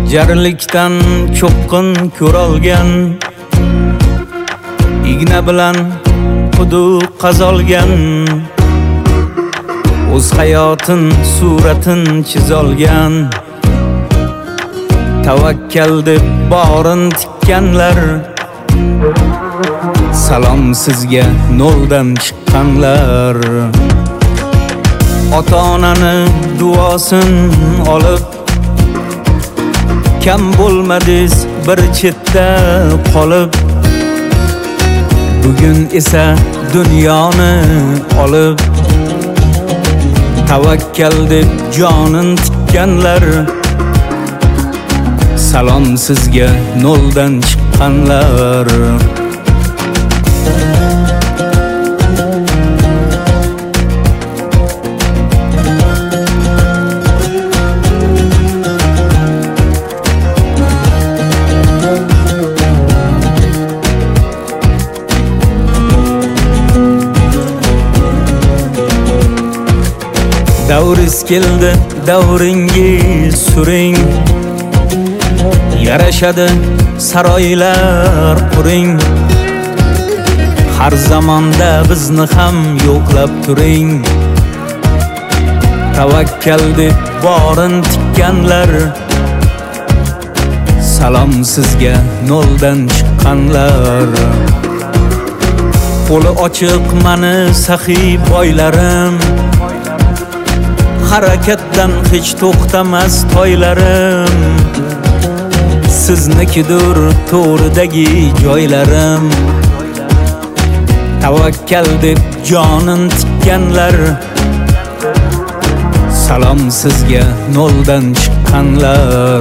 Jarlikdan cho'qqin ko'rolgan, igna bilan quduq qazolgan, o'z hayotin suratin chizolgan, tavakkal deb borin tikkanlar, salom sizga noldan chiqqanlar. Ota-onani duosin olib, kam bo'lmadiz bir chetda qolib, bugun esa dunyoni olib, tavakkal deb jonin tikkanlar, salom sizga noldan chiqqanlar. Davringiz keldi, davringiz suring, yarashadi saroylar quring, har zamonda bizni ham yo'qlab turing, tavakkal deb borin tikkanlar, salom sizga noldan chiqqanlar. Qo'li ochiq mani saxiy boylarim, harakatdan hech to'xtamas toylarim, siznikidir to'ridagi joylarim, tavakkal deb jonin tikkanlar, salom sizga noldan chiqqanlar.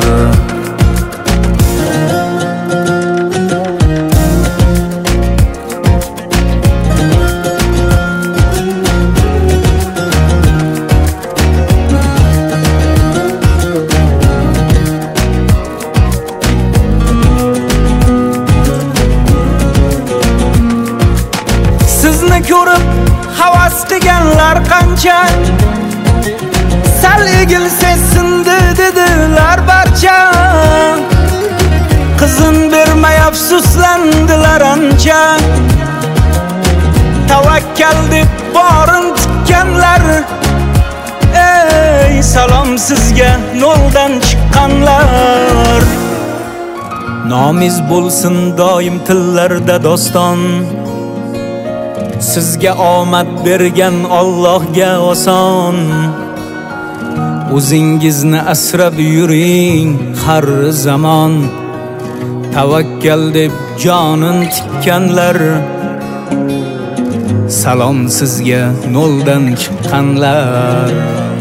Sizni ko'rib havas qilganlar qancha, sal egilsa sindi dedilar barcha, qizin bermay afsuslandilar ancha, tavakkal deb borin tikkanlar, ey salom sizga noldan chiqqanlar. Nomiz bo'lsin doim tillarda doston, sizga omad bergan Allohga oson, o'zingizni asrab yuring har zamon, tavakkal deb jonin tikkanlar, salom sizga noldan chiqqanlar.